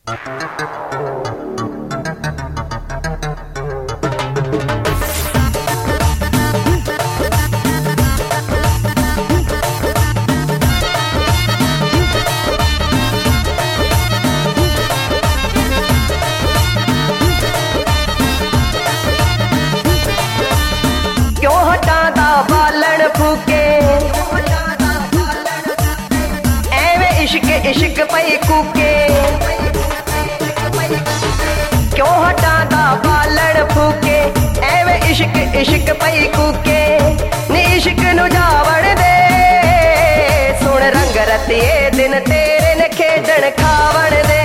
क्यों हटादा बालन फूके एवे इश्क इश्क पई कूके। क्यों हटादा बालन फूके एवे इश्क इश्क पई कूके। नी इश्क नू जावण दे सुन रंग रतिए दिन तेरे ने खेडण खावण दे।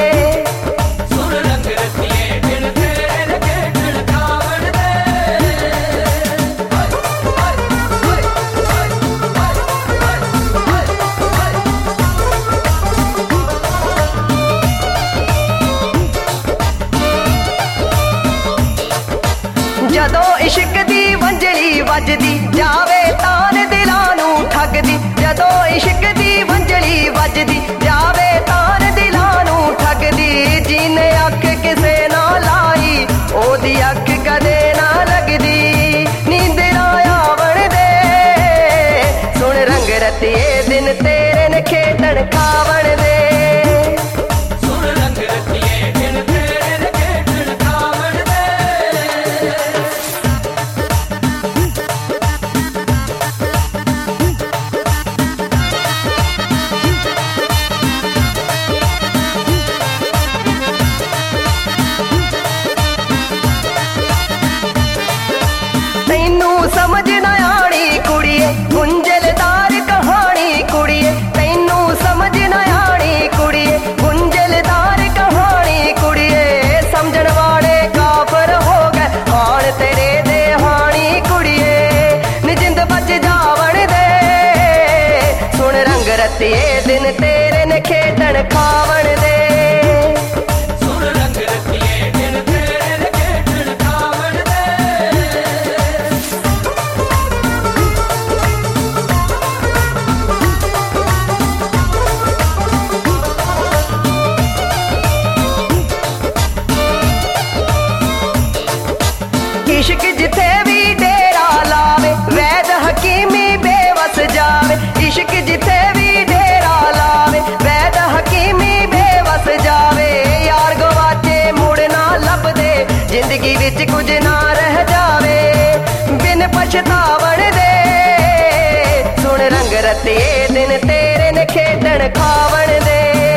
जदों इश्क दी वंजली वजदी जावे तान दिलां नू ठगदी। जदों इश्क दी वंजली वजदी जावे तान दिलां नू ठगदी। जिने अख किसे ना लाई ओदी अख कदे ना लगदी। नींदरां आवण दे सुन रंग रतिए दिन तेरे ने खेडण खावण दे। तैनू समझ ना आनी कुड़िए गुंजलदार कहानी कुड़िए। तैनू समझ ना आनी कुड़िए गुंजलदार कहानी कुड़िए। समझण वाले काफर हो गए हाण तेरे दे हानी कुड़िए। निजिंद बच जावण दे सुन रंग रतिए दिन तेरे ने खेडण खावण दे। इश्क जिथे भी डेरा लावे वैद हकीमी बेवस जावे। इश्क जिथे भी डेरा लावे वैद हकीमी बेवस जावे। यार गवाचे मुड़ ना लभदे जिंदगी विच कुछ ना रह जावे। बिन पछतावण दे सुन रंग रतिए दिन तेरे ने खेडण खावण दे।